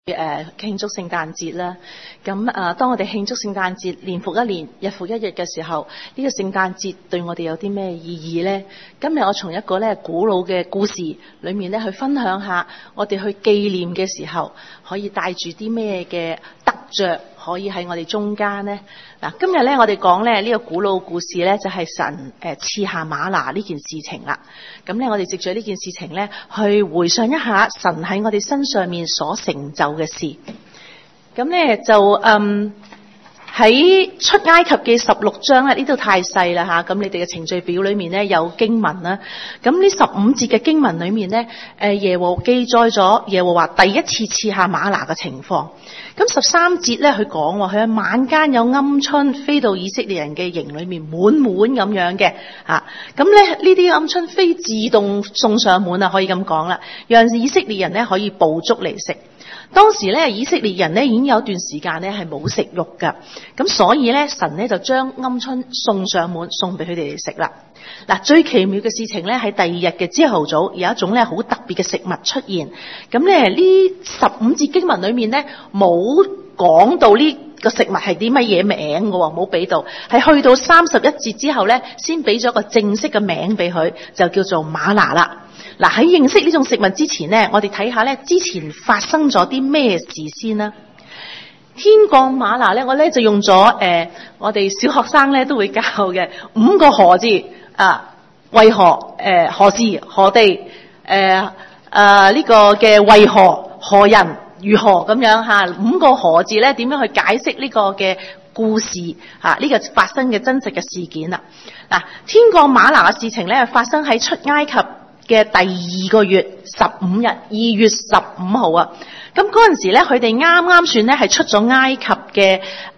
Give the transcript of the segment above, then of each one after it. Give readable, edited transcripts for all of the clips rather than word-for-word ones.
慶祝聖誕節啦，咁當我哋慶祝聖誕節年復一年日復一日嘅時候，呢個聖誕節對我哋有啲咩意義呢？今日我從一個古老嘅故事裏面去分享下，我哋去紀念嘅時候可以帶住啲咩嘅得着，可以喺我哋中間呢。嗱，今日我哋講呢個古老故事呢，就係神賜下嗎哪呢件事情啦。咁我哋藉住呢件事情呢，去回想一下神喺我哋身上面所成就嘅事。咁就喺出埃及記16章呢度太細啦吓，咁你哋嘅程序表裏面呢有經文啦。咁呢15節嘅經文裏面呢，耶和記載咗耶和華第一次賜下嗎哪嘅情況。咁13節咧，佢講話佢喺晚間有鵪鶉飛到以色列人嘅營裏面滿滿咁樣嘅吓。咁咧呢啲鵪鶉飛自動送上門啊，可以咁講啦，讓以色列人咧可以捕捉嚟食。當時咧以色列人咧已經有一段時間咧係冇食肉噶，咁所以咧神咧就將鵪鶉送上門，送俾佢哋嚟食啦。嗱，最奇妙嘅事情咧喺第二日嘅朝頭早，有一種咧好特別嘅食物出現。咁咧呢15節經文裏面咧冇講到呢個食物係啲乜嘢名㗎喎，冇俾到，係去到31節之後咧先俾咗個正式嘅名俾佢，就叫做嗎哪啦。嗱，喺認識呢種食物之前呢，我哋睇下呢之前發生咗啲咩事先啦。天降嗎哪呢，我呢就用咗我哋小學生呢都會教嘅5個何字啊，為何何時何地呢個嘅為何何人如何咁樣吓，5個何字呢點樣去解釋呢個嘅故事吓，呢個發生嘅真實嘅事件啦。嗱，天降嗎哪嘅事情呢發生喺出埃及嘅第2個月15日2月15號啊。咁嗰陣時咧，佢哋啱啱算咧係出咗埃及嘅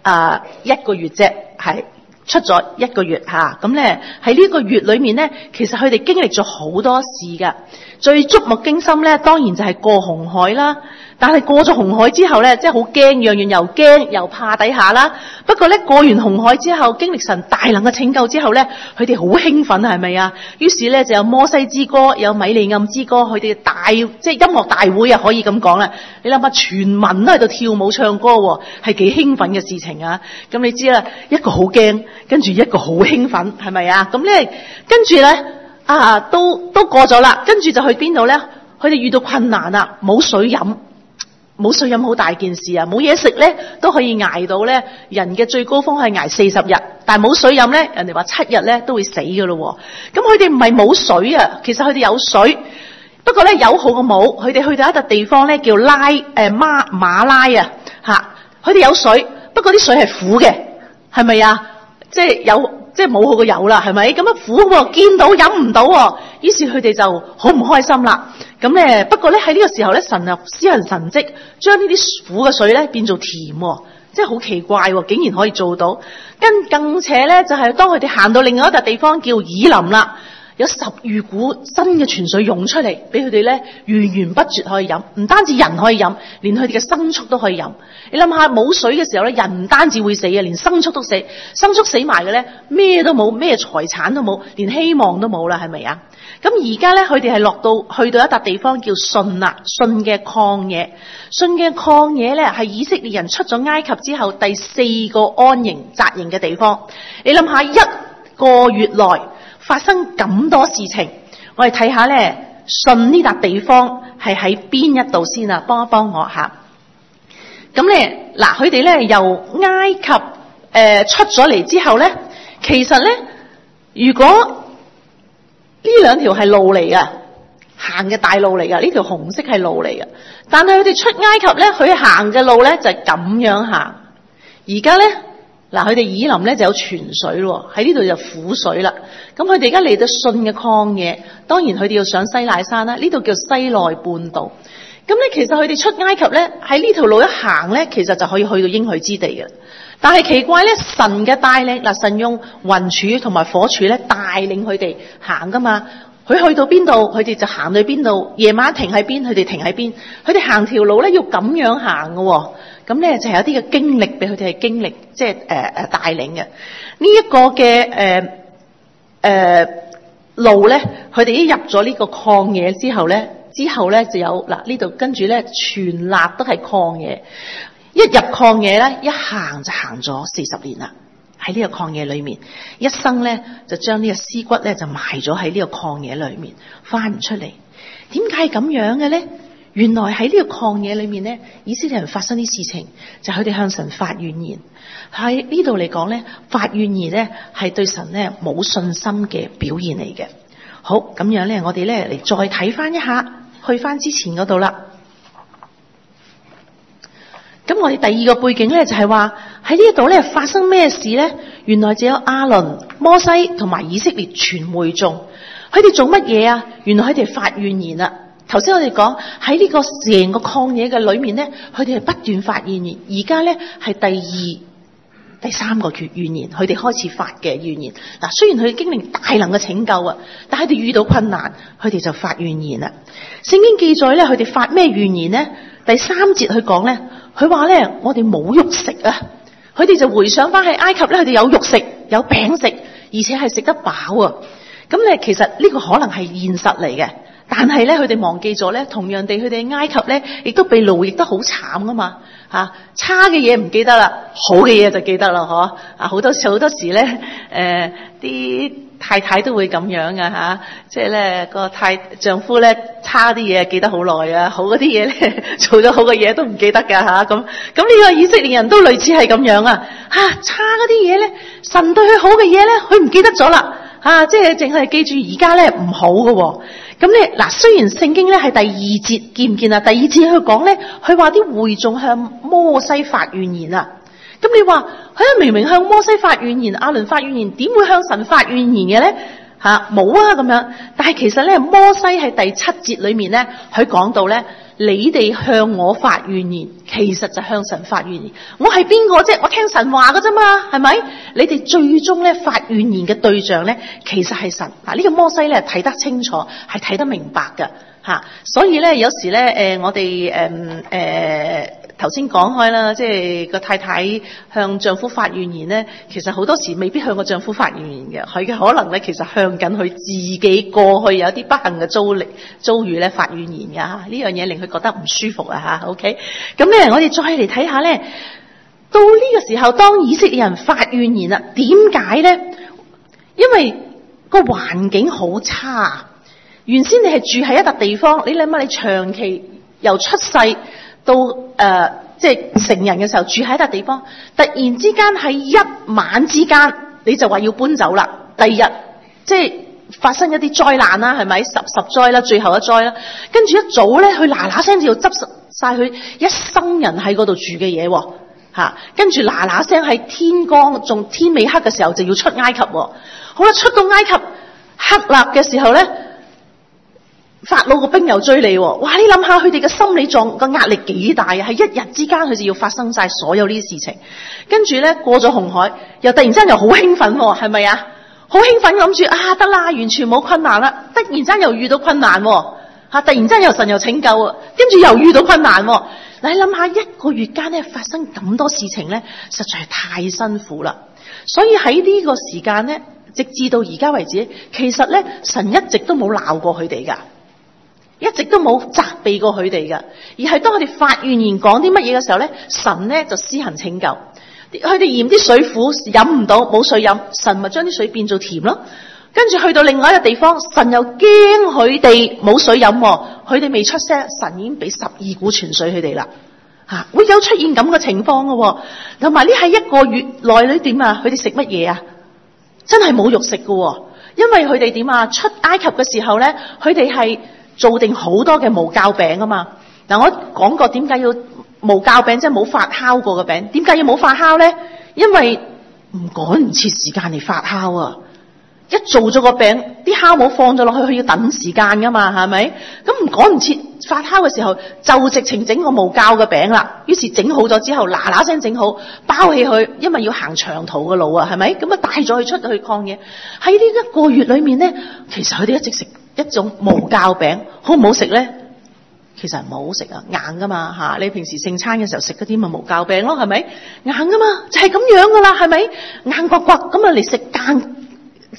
1個月啫，係出咗1個月吓。咁咧喺呢個月裏面咧，其實佢哋經歷咗好多事噶。最觸目驚心咧，當然就係過紅海啦。但係過咗紅海之後咧，即係好驚，樣樣又驚又怕底下啦。不過咧，過完紅海之後，經歷神大能嘅拯救之後咧，佢哋好興奮，係咪啊？於是咧就有摩西之歌，有米利暗之歌，佢哋即係音樂大會啊，可以咁講啦。你諗下，全民都喺度跳舞唱歌，係幾興奮嘅事情啊！咁你知啦，一個好驚，跟住一個好興奮，係咪啊？咁咧，跟住咧都過咗啦，跟住就去邊度咧？佢哋遇到困難啦，冇水飲。冇水飲好大件事啊！冇嘢食咧都可以捱到咧，人嘅最高峰係捱40日，但係冇水飲咧，人哋話7日咧都會死㗎咯。咁佢哋唔係冇水啊，其實佢哋有水，不過咧有好過冇。佢哋去到一笪地方咧叫馬拉啊吓，佢哋有水，不過啲水係苦嘅，係咪啊？即係冇好過有啦，係咪？咁啊苦喎，見到飲唔到喎，於是佢哋就好唔開心啦。咁咧，不過咧喺呢個時候咧，神又施行神蹟，將呢啲苦嘅水咧變做甜喎，即係好奇怪喎，竟然可以做到。更且咧，就係當佢哋行到另外一笪地方叫以琳啦，有10餘股新嘅泉水湧出嚟，俾佢哋咧源源不絕可以飲。唔單止人可以飲，連佢哋嘅牲畜都可以飲。你諗下，冇水嘅時候咧，人唔單止會死啊，連牲畜都死。牲畜死埋嘅咧，咩都冇，咩財產都冇，連希望都冇啦，係咪啊？咁而家咧，佢哋係去到一笪地方叫汛啦，汛嘅曠野。汛嘅曠野咧，係以色列人出咗埃及之後第4個安營紮營嘅地方。你諗下，1個月內發生咁多事情，我哋睇下咧，汛呢笪地方係喺邊一度先啊？幫一幫我下。咁咧，嗱，佢哋咧由埃及出咗嚟之後咧，其實咧，如果呢2條係路嚟㗎，行嘅大路嚟㗎，呢條紅色係路嚟㗎。但係佢哋出埃及咧，佢行嘅路咧就係咁樣行。而家咧，嗱，佢哋以琳咧就有泉水咯，喺呢度就苦水啦。咁佢哋而家嚟到汛嘅曠野，當然佢哋要上西乃山啦。呢度叫西奈半島。咁咧，其實佢哋出埃及咧，喺呢條路一行咧，其實就可以去到應許之地嘅。但係奇怪咧，神嘅帶領，嗱，神用雲柱同埋火柱咧帶領佢哋行噶嘛。佢去到邊度，佢哋就行到邊度。夜晚停喺邊，佢哋停喺邊。佢哋行條路咧要咁樣行嘅。咁咧就係有啲嘅經歷俾佢哋係經歷，即係帶領嘅。呢一個嘅路咧，佢哋一入咗呢個曠野之後咧， 之後咧就有嗱呢度跟住咧全立都係曠野，一入曠野咧一行就行咗40年啦。喺呢個曠野裏面，一生咧就將呢個屍骨咧就埋咗喺呢個曠野裏面，翻唔出嚟。點解係咁樣嘅咧？原來喺呢個曠野裏面咧，以色列人發生啲事情，就佢哋向神發怨言。喺呢度嚟講咧，發怨言咧係對神咧冇信心嘅表現嚟嘅。好，咁樣咧，我哋咧嚟再睇翻一下，去翻之前嗰度啦。咁我哋第二個背景咧就係話喺呢度咧發生咩事咧？原來只有亞倫、摩西同埋以色列全會眾，佢哋做乜嘢啊？原來佢哋發怨言啦。頭先我哋講喺呢個成個曠野嘅裏面咧，佢哋係不斷發怨言。而家咧係第三個怨言，佢哋開始發嘅怨言。嗱，雖然佢哋經歷大能嘅拯救啊，但係佢哋遇到困難，佢哋就發怨言啦。聖經記載咧，佢哋發咩怨言咧？第3節佢講咧，佢話咧，我哋冇肉食啊！佢哋就回想翻喺埃及咧，佢哋有肉食，有餅食，而且係食得飽啊！咁咧，其實呢個可能係現實嚟嘅，但係咧，佢哋忘記咗咧，同樣地，佢哋喺埃及咧，亦都被奴役得好慘噶嘛嚇！差嘅嘢唔記得啦，好嘅嘢就記得啦，嗬！啊，好多時咧，啲太太都會咁樣噶嚇，即係咧個丈夫咧差啲嘢記得好耐啊，好嗰啲嘢咧做咗好嘅嘢都唔記得噶嚇，咁呢個以色列人都類似係咁樣啊嚇，差嗰啲嘢咧，神對佢好嘅嘢咧，佢唔記得咗啦嚇，即係淨係記住而家咧唔好嘅喎。咁咧嗱，雖然聖經咧係第2節見唔見啊？第2節佢講咧，佢話啲會眾向摩西發怨言啊。咁你話佢明明向摩西發怨言，亞倫發怨言，點會向神發怨言嘅咧？冇啊咁樣。但係其實咧，摩西喺第7節裏面咧，佢講到咧，你哋向我發怨言，其實就向神發怨言。我係邊個啫？我聽神話㗎啫嘛，係咪？你哋最終咧發怨言嘅對象咧，其實係神。嗱，呢個摩西咧睇得清楚，係睇得明白㗎嚇。所以咧，有時咧我哋頭先講開啦，即係個太太向丈夫發怨言咧，其實好多時未必向個丈夫發怨言嘅，佢嘅可能咧其實向緊佢自己過去有啲不幸嘅遭遇咧發怨言㗎嚇，呢樣嘢令佢覺得唔舒服啊嚇。OK， 咁咧我哋再嚟睇下咧，到呢個時候當以色列人發怨言啦，點解咧？因為個環境好差，原先你係住喺一笪地方，你諗下你長期由出世到即係成人嘅時候住喺一笪地方，突然之間喺一晚之間你就話要搬走啦。第二日即係發生一啲災難啦，係咪十災啦，最後一災啦。跟住一早咧，佢嗱嗱聲就要執拾晒佢一生人喺嗰度住嘅嘢喎嚇。跟住嗱嗱聲喺天光仲天未黑嘅時候就要出埃及喎。好啦，出到埃及黑立嘅時候咧，法老個兵又追你喎！哇！你諗下佢哋嘅心理狀個壓力幾大啊！係一日之間佢就要發生晒所有呢啲事情，跟住咧過咗紅海，又突然間又好興奮喎，係咪啊？好興奮諗住啊得啦，完全冇困難啦！突然間又遇到困難喎嚇，突然間又神又拯救啊，跟住又遇到困難喎。你諗下一個月間咧發生咁多事情咧，實在係太辛苦啦。所以喺呢個時間咧，直至到而家為止，其實咧神一直都冇鬧過佢哋㗎。一直都冇責備過佢哋㗎，而係當佢哋發怨言講啲乜嘢嘅時候咧，神咧就施行拯救。佢哋嫌啲水苦飲唔到，冇水飲，神咪將啲水變做甜咯。跟住去到另外一個地方，神又驚佢哋冇水飲，佢哋未出聲，神已經俾12股泉水佢哋啦。會有出現咁嘅情況㗎。同埋呢喺一個月內咧點啊？佢哋食乜嘢啊？真係冇肉食㗎，因為佢哋點啊？出埃及嘅時候咧，佢哋係做定好多嘅無酵餅啊嘛。嗱，我講過點解要無酵餅，即係冇發酵過嘅餅。點解要冇發酵咧？因為趕唔切時間嚟發酵啊！一做咗個餅，啲酵母放咗落去，佢要等時間噶嘛，係咪？咁趕唔切發酵嘅時候，就直情整個無酵嘅餅啦。於是整好咗之後，嗱嗱聲整好，包起佢，因為要行長途嘅路啊，係咪？咁啊帶咗佢出去曠野。喺呢一個月裏面咧，其實佢哋一直食一種無酵餅，好唔好食咧？其實唔好食啊，硬噶嘛嚇！你平時聖餐嘅時候食嗰啲咪無酵餅咯，係咪？硬噶嘛，就係咁樣噶啦，係咪？硬骨骨咁啊嚟食硬，即係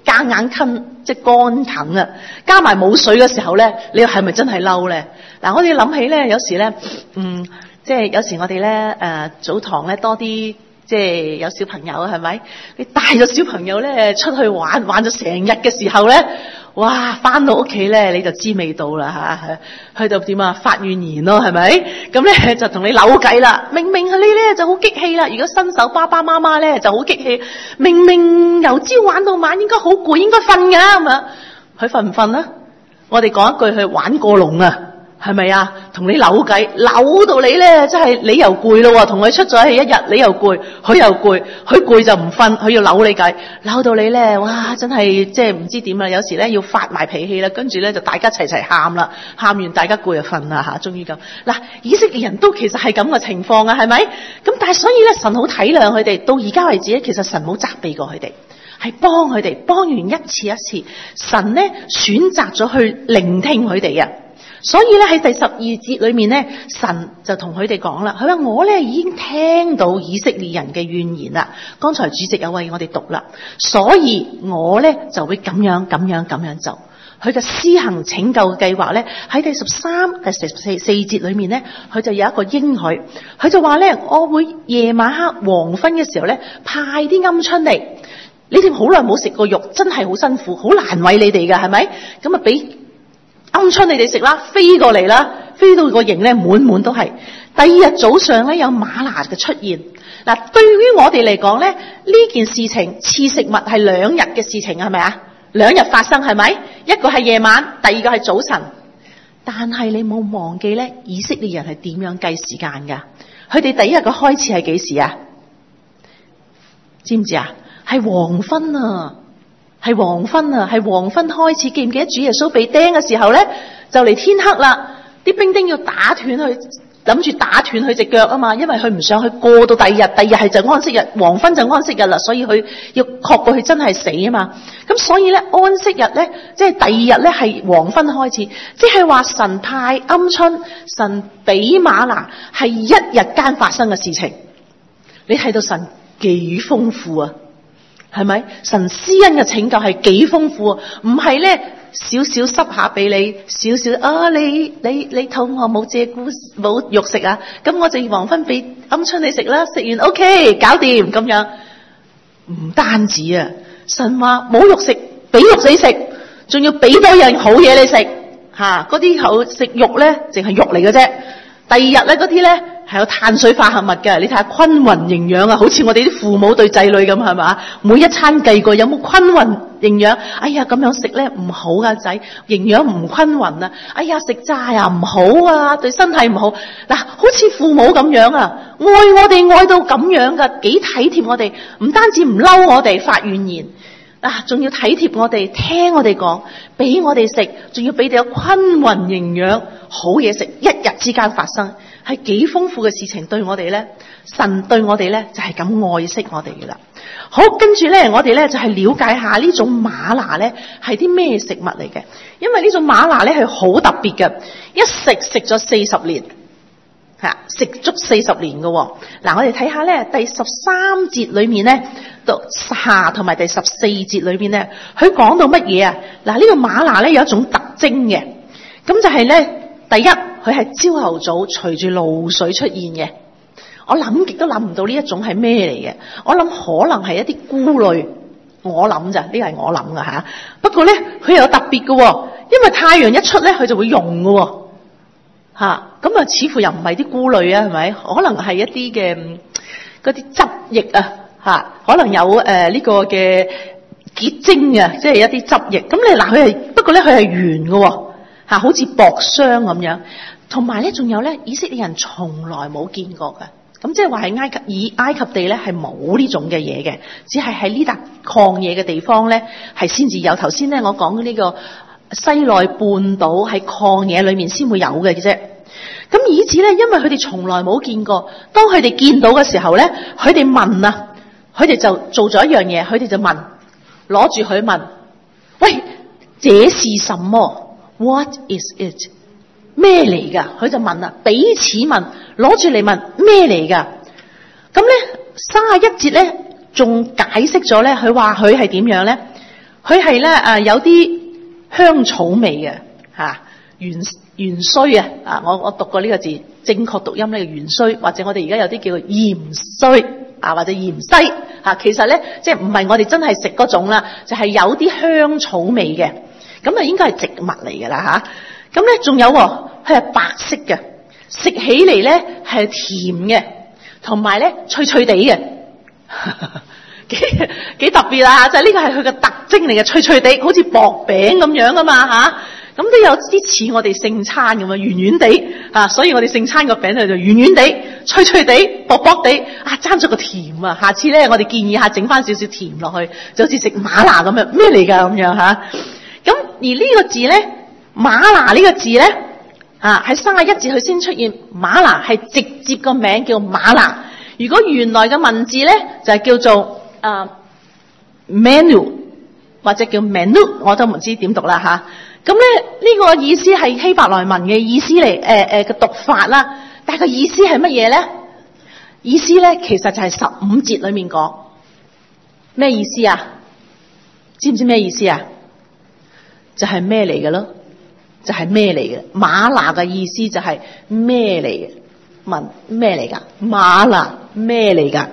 夾硬吞，即係乾啃啊！加埋冇水嘅時候咧，你係咪真係嬲咧？嗱，我哋諗起咧，有時咧，即係有時我哋咧早堂咧多啲。即係有小朋友係咪？你帶咗小朋友咧出去玩咗成日嘅時候咧，哇！翻到屋企咧你就知味道啦嚇，去到點啊？發怨言咯係咪？咁咧就同你扭計啦。明明你咧就好激氣啦。如果新手爸爸媽媽咧就好激氣，明明由朝玩到晚應該好攰，應該瞓㗎咁啊，佢瞓唔瞓啊？我哋講一句，佢玩過龍啊！係咪啊？同你扭計，扭到你咧，真係你又攰咯。同佢出咗去一日，你又攰，佢又攰，佢攰就唔瞓，佢要扭你計，扭到你咧，哇！真係即係唔知點啦。有時咧要發埋脾氣啦，跟住咧就大家齊喊啦，喊完大家攰就瞓啦嚇，終於咁。嗱，以色列人都其實係咁嘅情況啊，係咪？咁但係所以咧，神好體諒佢哋，到而家為止咧，其實神冇責備過佢哋。係幫佢哋，幫完一次一次，神咧選擇咗去聆聽佢哋啊。所以咧喺第12節裏面咧，神就同佢哋講啦，佢話我咧已經聽到以色列人嘅怨言啦。剛才主席有為我哋讀啦，所以我咧就會咁樣做。佢嘅施行拯救嘅計劃咧喺第13、第14節裏面咧，佢就有一個應許，佢就話咧，我會夜晚黑黃昏嘅時候咧派啲鵪鶉嚟。你哋好耐冇食過肉，真係好辛苦，好難餵你哋㗎，係咪？咁啊俾鵪鶉你哋食啦，飛過嚟啦，飛到個營咧滿都係。第二日早上咧有嗎哪嘅出現。嗱，對於我哋嚟講咧，呢件事情賜食物係2日嘅事情，係咪啊？2日發生係咪？一個係夜晚，第二個係早晨。但係你冇忘記咧，以色列人係點樣計時間㗎？佢哋第一日嘅開始係幾時啊？知唔知啊？係黃昏啊！係黃昏開始，記唔記得主耶穌被釘嘅時候咧，就嚟天黑啦，啲兵丁要打斷佢，諗住打斷佢隻腳啊嘛，因為佢唔想去過到第二日係就安息日，黃昏就安息日啦，所以佢要確保佢真係死啊嘛。咁所以咧安息日咧，即係第二日咧係黃昏開始，即係話神派鵪鶉，神俾嗎哪係一日間發生嘅事情。你睇到神幾豐富啊！係咪？神施恩嘅拯救係幾豐富啊？唔係咧少少濕下俾你，少少啊你肚餓冇借菇冇肉食啊？咁我就黃昏俾鵪鶉你食啦，食完 OK 搞掂咁樣。唔單止啊，神話冇肉食，俾肉你食，仲要俾多樣好嘢你食嚇。嗰啲好食肉咧，淨係肉嚟嘅啫。第二日咧嗰啲咧。係有碳水化合物嘅，你睇下均勻營養啊，好似我哋啲父母對仔女咁係嘛？每一餐計過有冇均勻營養？哎呀咁樣食咧唔好啊仔，營養唔均勻啊！哎呀食炸呀唔好啊，對身體唔好。嗱，好似父母咁樣啊，愛我哋愛到咁樣噶，幾體貼我哋，唔單止唔嬲我哋發怨言。仲要體貼我哋，聽我哋講，俾我哋食，仲要俾你有均勻營養好嘢食，一日之間發生，係幾豐富嘅事情。對我哋咧，神對我哋咧就係咁愛惜我哋嘅啦。好，跟住咧我哋咧就係了解下呢種嗎哪咧係啲咩食物嚟嘅，因為呢種嗎哪咧係好特別嘅，一食咗40年。食足40年嘅。嗱，我哋睇下咧第13節裏面咧到下同埋第14節裏面咧，佢講到乜嘢啊？嗱，呢個嗎哪咧有一種特徵嘅，咁就係咧第一，佢係朝頭早隨住露水出現嘅。我諗極都諗唔到呢一種係咩嚟嘅，我諗可能係一啲菇類，我諗咋，呢個係我諗噶吓。不過咧佢有特別嘅，因為太陽一出咧佢就會溶嘅。咁啊，似乎又唔係啲菇類啊，係咪？可能係一啲嘅嗰啲汁液啊，可能有呢個嘅結晶啊，即係一啲汁液。咁你嗱，佢係不過咧，佢係圓嘅，好似薄霜咁樣。同埋咧，仲有咧，以色列人從來冇見過嘅。咁即係話係埃及地咧係冇呢種嘅嘢嘅，只係喺呢笪曠野嘅地方咧係先至有。頭先咧我講呢個西奈半島喺曠野裏面先會有嘅啫。咁以此咧，因為佢哋從來冇見過，當佢哋見到嘅時候咧，佢哋問啊，佢哋就做咗一樣嘢，佢哋就問，攞住佢問，喂，這是什麼 ？What is it？ 咩嚟噶？佢就問啦，彼此問，攞住嚟問咩嚟噶？咁咧31節咧仲解釋咗咧，佢話佢係點樣咧？ 佢係咧有啲香草味嘅嚇，芫荽啊！我讀過呢個字，正確讀音呢個芫荽，或者我哋而家有啲叫做芫荽啊，或者芫荽嚇。其實咧即係唔係我哋真係食嗰種啦，就係有啲香草味嘅。咁啊應該係植物嚟㗎啦嚇。咁咧仲有佢係白色嘅，食起嚟咧係甜嘅，同埋咧脆脆地嘅。幾特別啊！就係呢個係佢嘅特徵嚟嘅，脆脆地，好似薄餅咁樣啊嘛嚇。咁都有啲似我哋聖餐咁啊，圓圓地啊，所以我哋聖餐個餅咧就圓圓地、脆脆地、薄薄地啊，爭咗個甜啊！下次咧我哋建議下整翻少少甜落去，就好似食嗎哪咁樣，咩嚟㗎咁樣嚇？咁而呢個字咧，嗎哪呢個字咧喺31節佢先出現，嗎哪係直接個名叫嗎哪。如果原來嘅文字咧就係叫做menu 或者叫 menu， 我都唔知點讀啦嚇。咁咧呢個意思係希伯來文嘅意思嚟，嘅讀法啦。但係個意思係乜嘢咧？意思咧其實就係15節裏面講咩意思啊？知唔知咩意思啊？就係咩嚟嘅咯？就係咩嚟嘅？嗎哪嘅意思就係咩嚟嘅？問咩嚟㗎？嗎哪咩嚟㗎？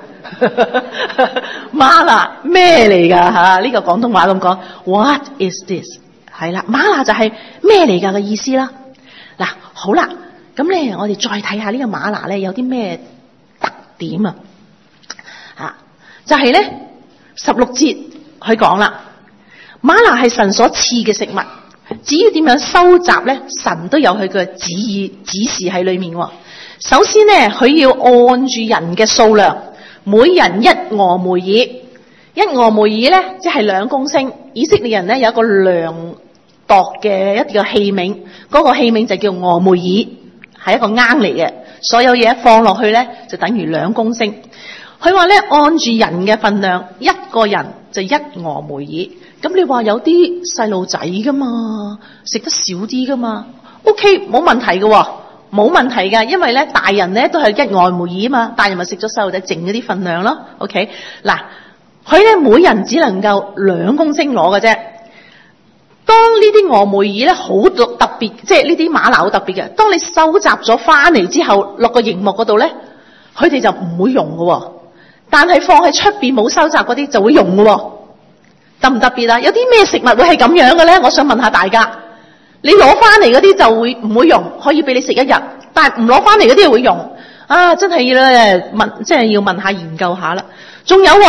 嗎哪咩嚟㗎嚇？呢個廣東話咁講 ，What is this？ 係啦，嗎哪就係咩嚟㗎嘅意思啦。嗱，好啦，咁咧我哋再睇下呢個嗎哪咧有啲咩特點啊？就係咧16節佢講啦，嗎哪係神所賜嘅食物，至於點樣收集咧，神都有佢嘅指示喺裏面喎。首先咧，佢要按住人嘅數量，每人1俄梅爾，1俄梅爾咧即係2公升。以色列人咧有一個量度嘅一個器皿，嗰個器皿就叫俄梅爾，係一個罌嚟嘅。所有嘢放落去咧就等於2公升。佢話咧按住人嘅份量，一個人就1俄梅爾。咁你話有啲細路仔噶嘛，食得少啲噶嘛 ？OK， 冇問題嘅喎。冇問題㗎，因為咧大人咧都係1俄梅爾啊嘛，大人咪食咗細路仔剩嗰啲份量咯。OK， 嗱，佢咧每人只能夠2公升攞嘅啫。當呢啲俄梅爾咧好特別，即係呢啲嗎哪好特別嘅。當你收集咗翻嚟之後，落個熒幕嗰度咧，佢哋就唔會用嘅喎。但係放喺出邊冇收集嗰啲就會用嘅喎。特唔特別啊？有啲咩食物會係咁樣嘅咧？我想問下大家。你攞翻嚟嗰啲就會唔會用，可以俾你食1日，但係唔攞翻嚟嗰啲會用啊！真係咧即係要問下研究下啦。仲有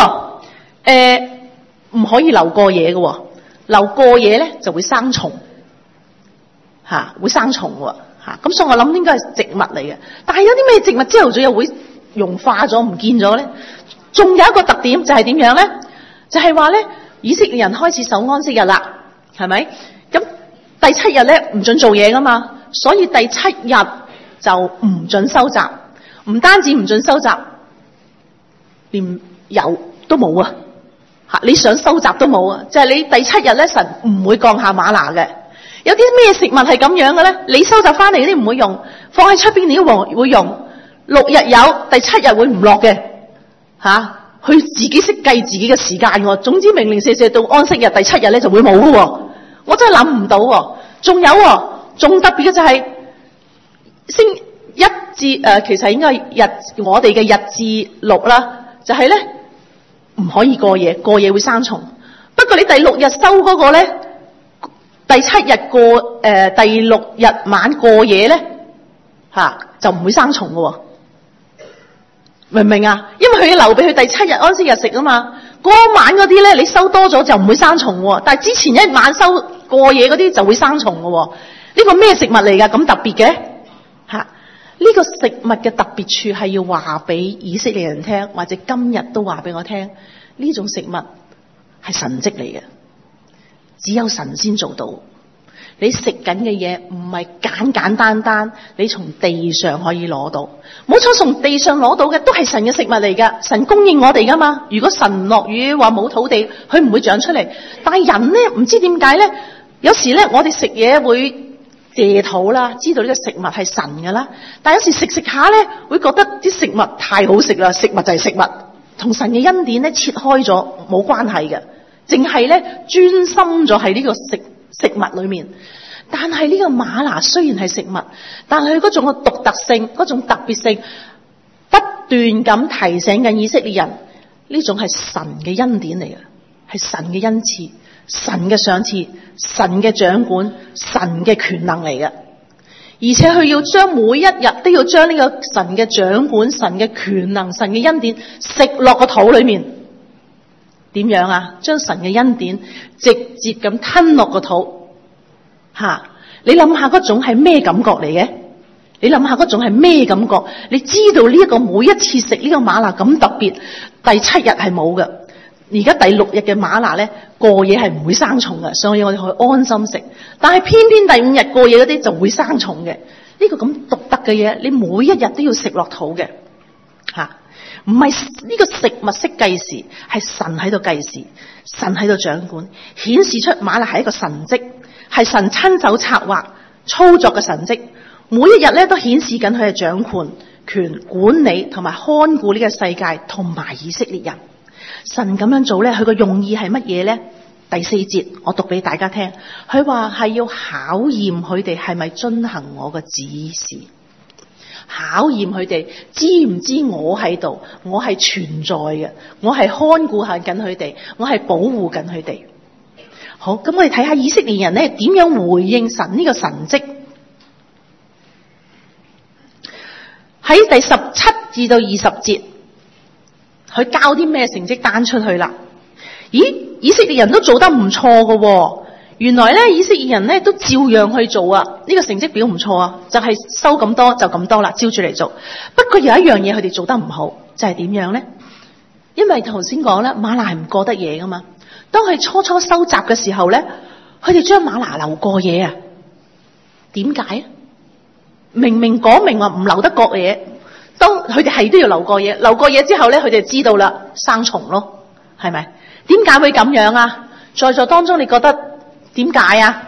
唔可以留過夜嘅喎，留過夜咧就會生蟲會生蟲喎咁所以我諗應該係植物嚟嘅。但係有啲咩植物朝頭早又會融化咗唔見咗咧？仲有一個特點就係點樣咧？就係話咧，以色列人開始守安息日啦，係咪？咁第7日咧唔准做嘢噶嘛，所以第7日就唔准收集，唔單止唔准收集，連油都冇啊！你想收集都冇啊！就係你第7日咧，神唔會降下嗎哪嘅。有啲咩食物係咁樣嘅咧？你收集翻嚟嗰啲唔會用，放喺出邊你都會用。6日有，第7日會唔落嘅佢自己識計自己嘅時間喎。總之明明四到安息日，第7日咧就會冇嘅喎。我真係諗唔到喎。仲有仲特別嘅就係星1至其實應該我哋嘅1至6啦，就係咧唔可以過夜，過夜會生蟲。不過你第6日收嗰個咧，第7日第6日晚過夜咧就唔會生蟲嘅喎。明唔明啊？因為佢要留俾佢第7日安息日食啊嘛。嗰晚嗰啲咧，你收多咗就唔會生蟲喎。但係之前一晚收過夜嗰啲就會生蟲嘅喎。呢個咩食物嚟㗎？咁特別嘅呢個食物嘅特別處係要話俾以色列人聽，或者今日都話俾我聽，呢種食物係神蹟嚟嘅，只有神先做到。你食緊嘅嘢唔係簡單，你從地上可以攞到。冇錯，從地上攞到嘅都係神嘅食物嚟噶，神供應我哋噶嘛。如果神落雨話冇土地，佢唔會長出嚟。但係人咧唔知點解咧，有時咧我哋食嘢會謝肚啦，知道呢個食物係神噶啦。但係有時食下咧，會覺得啲食物太好食啦，食物就係食物，同神嘅恩典咧切開咗冇關係嘅。 淨係咧專心咗喺呢個食物裏面。但係呢個嗎哪雖然係食物，但係佢嗰種嘅獨特性、嗰種特別性，不斷咁提醒緊以色列人，呢種係神嘅恩典嚟嘅，係神嘅恩賜、神嘅賞賜、神嘅掌管、神嘅權能嚟嘅。而且佢要將每一日都要將呢個神嘅掌管、神嘅權能、神嘅恩典食落個肚裏面。點樣啊？將神嘅恩典直接咁吞落個肚。你諗下嗰種係咩感覺嚟嘅？你諗下嗰種係咩感覺？你知道呢一個每一次食呢個嗎哪咁特別，第7日係冇嘅。而家第6日嘅嗎哪咧，過夜係唔會生蟲嘅，所以我哋可以安心食。但係偏偏第5日過夜嗰啲就會生蟲嘅。呢個咁獨特嘅嘢，你每一日都要食落肚嘅。唔係呢個食物識計時，係神喺度計時，神喺度掌管，顯示出嗎哪係一個神蹟。係神親手策劃操作嘅神蹟，每一日咧都顯示緊佢嘅掌權管理同埋看顧呢個世界同埋以色列人。神咁樣做咧，佢個用意係乜嘢咧？第4節我讀俾大家聽，佢話係要考驗佢哋係咪遵行我嘅指示，考驗佢哋知唔知我喺度，我係存在嘅，我係看顧下緊佢哋，我係保護緊佢哋。好，咁我哋睇下以色列人咧點樣回應神呢個神蹟。喺第17至到20節，佢交啲咩成績單出去啦？咦，以色列人都做得唔錯喎。原來咧以色列人咧都照樣去做啊，呢個成績表唔錯啊，就係收咁多就咁多啦，照住嚟做。不過有一樣嘢佢哋做得唔好，就係點樣咧？因為頭先講咧，嗎哪係唔過得夜噶嘛。當佢初收集嘅時候咧，佢哋將嗎哪留過夜啊？點解？明明講明話唔留得過夜，當佢哋係都要留過夜。留過夜之後咧，佢哋知道啦，生蟲咯，係咪？點解會咁樣啊？在座當中你覺得點解啊？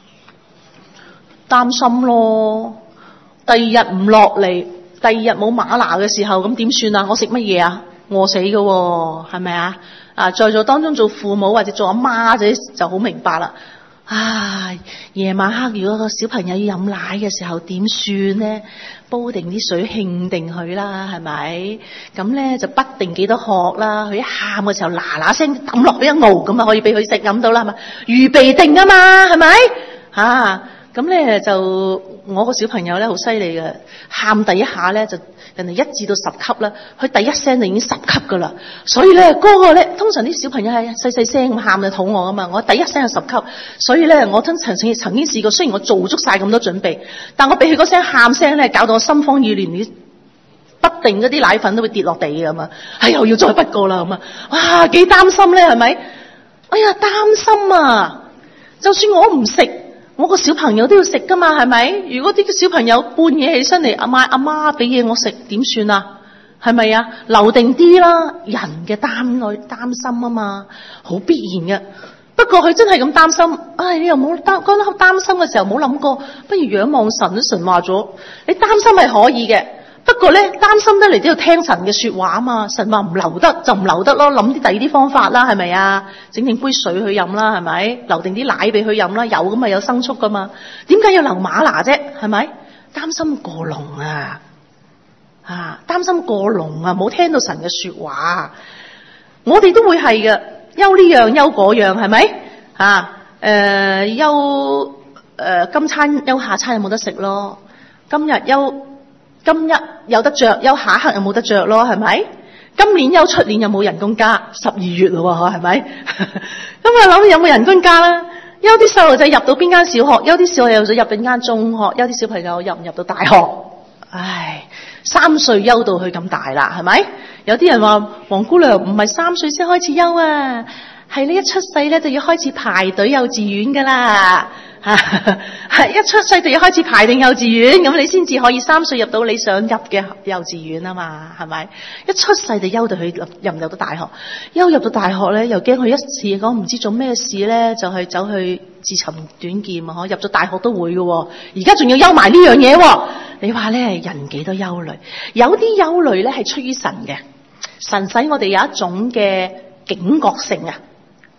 擔心咯。第二日唔落嚟，第二日冇嗎哪嘅時候，咁點算啊？我食乜嘢啊？餓死㗎喎，係咪啊？在座當中做父母或者做阿媽者就好明白啦。夜晚黑如果個小朋友要飲奶嘅時候點算呢？煲定啲水慶定佢啦，係咪？咁咧就不定幾多殼啦。佢一喊嘅時候嗱嗱聲抌落去一熬，咁啊可以俾佢食飲到啦，係咪？預備定啊嘛，係咪？咁咧就我個小朋友咧好犀利嘅，喊第一下咧就人哋1至到10級啦，佢第一聲就已經10級噶啦。所以咧嗰個咧通常啲小朋友係細細聲咁喊就肚餓啊嘛，我第一聲係10級，所以咧我曾經試過，雖然我做足晒咁多準備，但我俾佢嗰聲喊聲咧搞到我心慌意亂，不定嗰啲奶粉都會跌落地㗎嘛，又要再不過啦咁啊！哇，幾擔心咧係咪？哎呀，擔心啊！就算我唔食，我個小朋友都要食噶嘛，係咪？如果啲小朋友半夜起身嚟阿媽俾嘢我食，點算啊？係咪啊？留定啲啦，人嘅擔心啊嘛，好必然嘅。不過佢真係咁擔心，你又冇擔心嘅時候冇諗過，不如仰望神。神話咗，你擔心係可以嘅，不過咧擔心得嚟都要聽神嘅說話啊嘛。神話唔留得就唔留得咯，諗啲第二啲方法啦，係咪啊？整定杯水去飲啦，係咪？留定啲奶俾佢飲啦，有咁咪有牲畜噶嘛？點解要留嗎哪啫？係咪？擔心過籠啊！擔心過籠啊！冇聽到神嘅說話，我哋都會係嘅。休呢樣休嗰樣，係咪？今餐休下餐有冇得食咯？今日有得着，休下一刻有冇得着咯？係咪？今年休出年有冇人工加？12月咯，係咪？咁我諗有冇人工加啦？休啲細路仔入到邊間小學？休啲小朋友入邊間中學？休啲小朋友入唔入到大學？唉，3歲休到佢咁大啦，係咪？有啲人話黃姑娘唔係3歲先開始休啊，係你一出世咧就要開始排隊幼稚園噶啦，一出世就要開始排定幼稚園，咁你先至可以3歲入到你想入嘅幼稚園啊嘛，係咪？一出世就休到佢入唔入到大學，入到大學咧又驚佢一次講唔知做咩事咧，就係走去自尋短見啊！入咗大學都會嘅，而家仲要休埋呢樣嘢，你話咧人幾多憂慮？有啲憂慮咧係出於神嘅。神使我哋有一種嘅警覺性啊，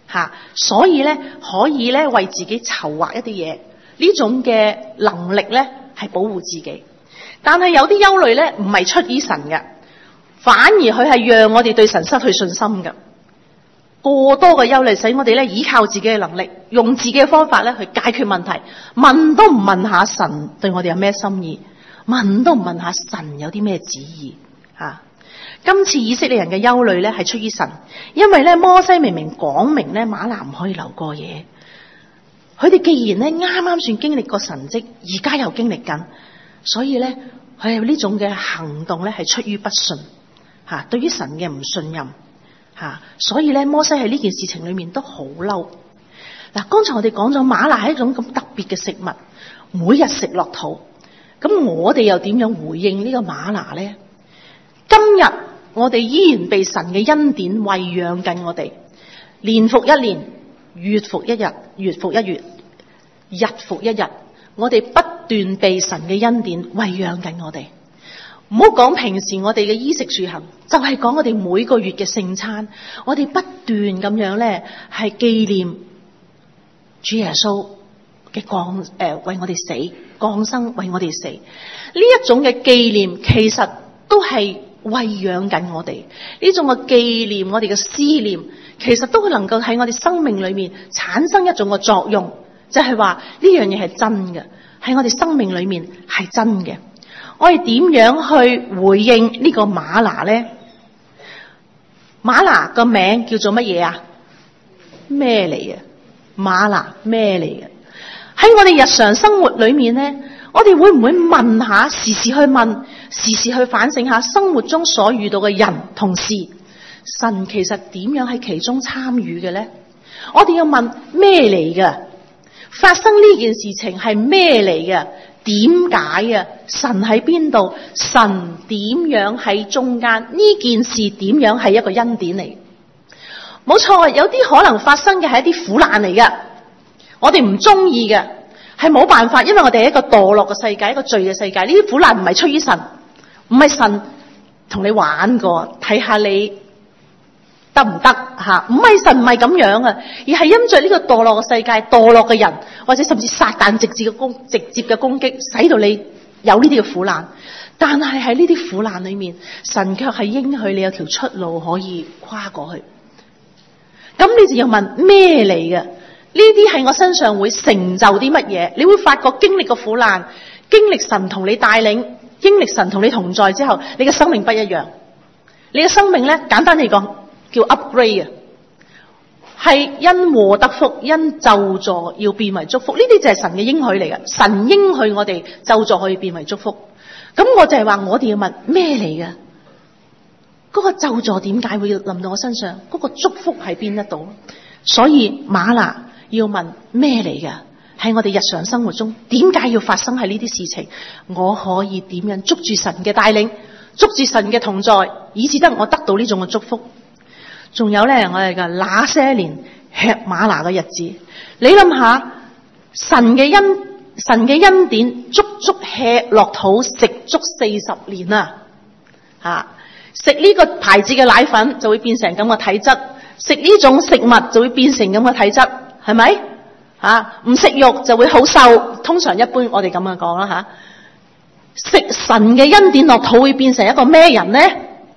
所以咧可以咧為自己籌劃一啲嘢，呢種嘅能力咧係保護自己。但係有啲憂慮咧唔係出於神嘅，反而佢係讓我哋對神失去信心嘅。過多嘅憂慮使我哋咧依靠自己嘅能力，用自己嘅方法咧去解決問題，問都唔問下神對我哋有咩心意，問都唔問下神有啲咩旨意。今次以色列人嘅憂慮咧係出於神，因為咧摩西明明講明咧嗎哪唔可以流過夜，佢哋既然咧啱啱算經歷過神蹟，而家又經歷緊，所以咧佢有呢種嘅行動咧係出於不信，對於神嘅唔信任，所以咧摩西喺呢件事情裏面都好嬲。嗱，剛才我哋講咗嗎哪係一種咁特別嘅食物，每日食落肚，咁我哋又點樣回應呢個嗎哪咧？今日我哋依然被神嘅恩典餵養緊我哋，年復一年，月復一日，月復一月，日復一日，我哋不斷被神嘅恩典餵養緊我哋。唔好講平時我哋嘅衣食住行，就係講我哋每個月嘅聖餐，我哋不斷咁樣咧係紀念主耶穌嘅為我哋死，降生為我哋死，呢一種嘅紀念其實都係餵養緊我哋，呢種嘅紀念，我哋嘅思念，其實都能夠喺我哋生命裏面產生一種嘅作用，就係話呢樣嘢係真嘅，喺我哋生命裏面係真嘅。我哋點樣去回應呢個嗎哪咧？嗎哪個名叫做乜嘢啊？咩嚟嘅？嗎哪咩嚟嘅？喺我哋日常生活裏面咧，我哋會唔會問下，時時去問，時時去反省下生活中所遇到嘅人同事，神其實點樣喺其中參與嘅咧？我哋要問咩嚟嘅？發生呢件事情係咩嚟嘅？點解啊？神喺邊度？神點樣喺中間？呢件事點樣係一個恩典嚟？冇錯，有啲可能發生嘅係一啲苦難嚟嘅，我哋唔中意嘅，係冇辦法，因為我哋係一個墮落嘅世界，一個罪嘅世界。呢啲苦難唔係出於神，唔係神同你玩過，睇下你得唔得吓？唔係神唔係咁樣啊，而係因着呢個墮落嘅世界，墮落嘅人，或者甚至撒旦直接嘅攻擊，使到你有呢啲嘅苦難。但係喺呢啲苦難裏面，神卻係應許你有條出路可以跨過去。咁你就要問咩嚟嘅？呢啲喺我身上會成就啲乜嘢？你會發覺經歷過苦難，經歷神同你帶領，經歷神同你同在之後，你嘅生命不一樣。你嘅生命咧，簡單嚟講叫 upgrade 啊，係因禍得福，因咒詛要變為祝福。呢啲就係神嘅應許嚟嘅。神應許我哋咒詛可以變為祝福。咁我就係話我哋要問咩嚟嘅？嗰個咒詛點解會臨到我身上？嗰個祝福喺邊一度？所以嗎哪要問咩嚟嘅？喺我哋日常生活中，點解要發生喺呢啲事情？我可以點樣捉住神嘅帶領，捉住神嘅同在，以至得我得到呢種嘅祝福。仲有咧，我哋嘅那些年吃嗎哪嘅日子，你諗下，神嘅恩典足足吃落肚，食足40年啊！食呢個牌子嘅奶粉就會變成咁嘅體質，食呢種食物就會變成咁嘅體質，係咪？唔食肉就會好瘦，通常一般我哋咁樣講啦食神嘅恩典落肚會變成一個咩人呢？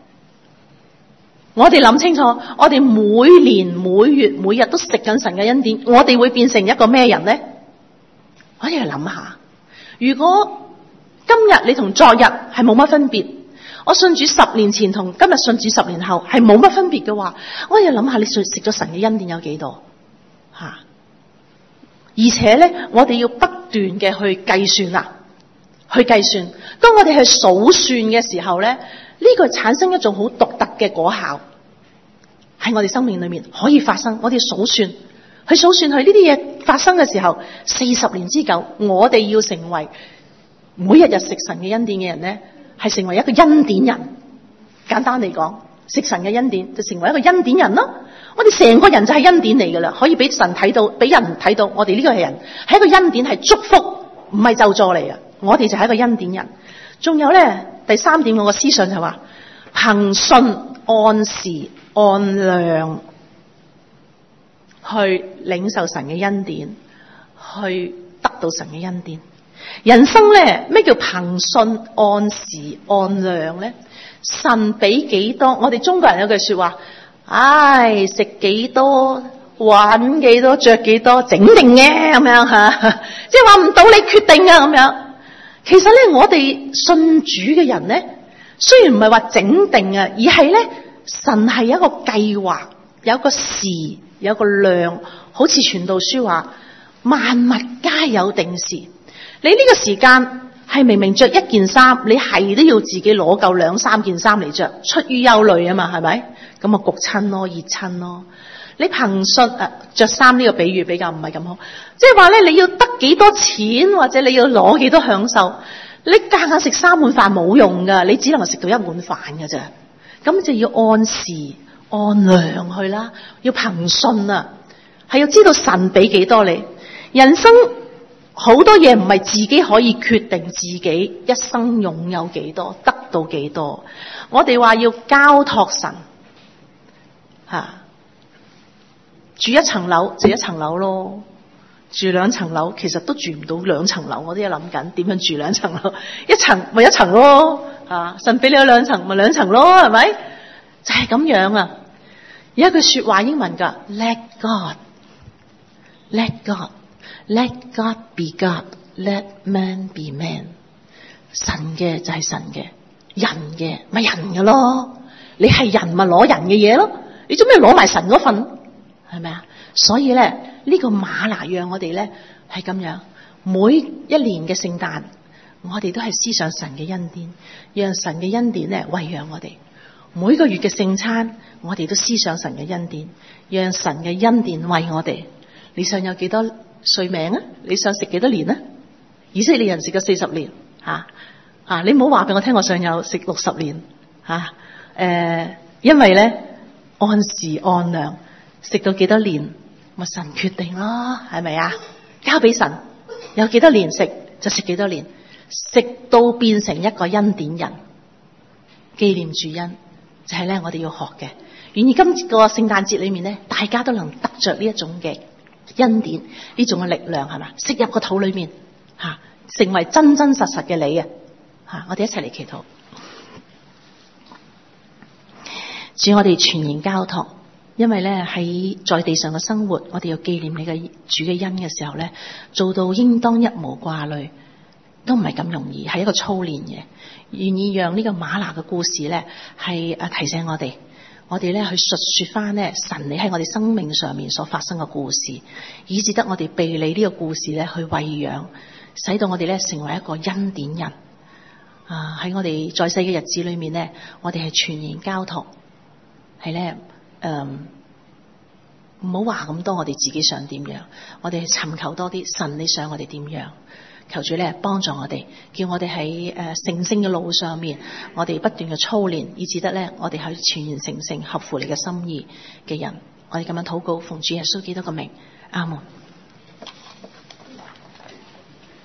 我哋諗清楚，我哋每年每月每日都食緊神嘅恩典，我哋會變成一個咩人呢？我哋去諗下，如果今日你同昨日係冇乜分別，我信主10年前同今日信主10年後係冇乜分別嘅話，我哋諗下你食咗神嘅恩典有幾多？而且咧，我哋要不斷嘅去計算啦，去計算。當我哋去數算嘅時候咧，呢個產生一種好獨特嘅果效，喺我哋生命裏面可以發生。我哋數算，去數算佢呢啲嘢發生嘅時候，40年之久，我哋要成為每日食神嘅恩典嘅人咧，係成為一個恩典人。簡單嚟講，食神嘅恩典就成為一個恩典人咯。我哋成個人就係恩典嚟噶啦，可以俾神睇到，俾人睇到，我哋呢個係人，係一個恩典，係祝福，唔係咒詛嚟嘅。我哋就係一個恩典人。仲有咧，第3點我個思想就話，憑信按時按量去領受神嘅恩典，去得到神嘅恩典。人生咧，咩叫憑信按時按量咧？神俾幾多？我哋中國人有句說話，唉，食幾多，玩幾多，着幾多，整定嘅咁樣吓，即係話唔到你決定啊咁樣。其實咧，我哋信主嘅人咧，雖然唔係話整定啊，而係咧，神係有一個計劃，有一個時，有一個量，好似傳道書話，萬物皆有定時。你呢個時間係明明着一件衫，你係都要自己攞夠兩三件衫嚟着，出於憂慮啊嘛，係咪？咁啊焗親咯，熱親咯。你憑信着衫呢個比喻比較唔係咁好，即係話咧，你要得幾多錢或者你要攞幾多享受，你夾硬食3碗飯冇用噶，你只能夠食到1碗飯噶咋。咁就要按時按量去啦，要憑信啊，係要知道神俾幾多你。人生好多嘢唔係自己可以決定自己一生擁有幾多，得到幾多。我哋話要交託神住1層樓就1層樓咯，住2層樓其實都住唔到2層樓。我都有諗緊點樣住2層樓，1層咪1層咯，神俾你有2層咪2層咯，係咪？就係咁樣啊！有一句說話英文噶 ，Let God，Let God，Let God be God，Let man be man。神嘅就係神嘅，人嘅咪人嘅咯。你係人咪攞人嘅嘢咯，你做咩攞埋神嗰份？係咪啊？所以咧，呢個嗎哪讓我哋咧係咁樣，每一年嘅聖誕，我哋都係思想神嘅恩典，讓神嘅恩典咧餵養我哋。每個月嘅聖餐，我哋都思想神嘅恩典，讓神嘅恩典餵我哋。你想有幾多歲命啊？你想食幾多年啊？以色列人食咗40年，你唔好話俾我聽，我想有食60年，因為咧按時按量。食到幾多年，咪神決定咯，係咪啊？交俾神，有幾多年食就食幾多年，食到變成一個恩典人，紀念主恩，就係咧我哋要學嘅。願意今個聖誕節裏面咧，大家都能得着呢一種嘅恩典，呢種嘅力量，係嘛？食入個肚裏面，成為真真實實嘅你啊！我哋一齊嚟祈禱，主，我哋全然交託。因為咧喺在地上嘅生活，我哋要紀念你嘅主嘅恩嘅時候咧，做到應當一無掛慮，都唔係咁容易，係一個操練嘅。願意讓呢個嗎哪嘅故事咧，係提醒我哋咧去述說翻咧神你喺我哋生命上面所發生嘅故事，以至得我哋被你呢個故事咧去餵養，使到我哋咧成為一個恩典人。喺我哋在世嘅日子裏面咧，我哋係全然交託，係咧。唔好話咁多，我哋自己想點樣，我哋尋求多啲神你想我哋點樣，求主咧幫助我哋，叫我哋喺成聖嘅路上面，我哋不斷嘅操練，以至得咧我哋喺全然成聖合乎你嘅心意嘅人，我哋咁樣禱告，奉主耶穌基督嘅名，阿門。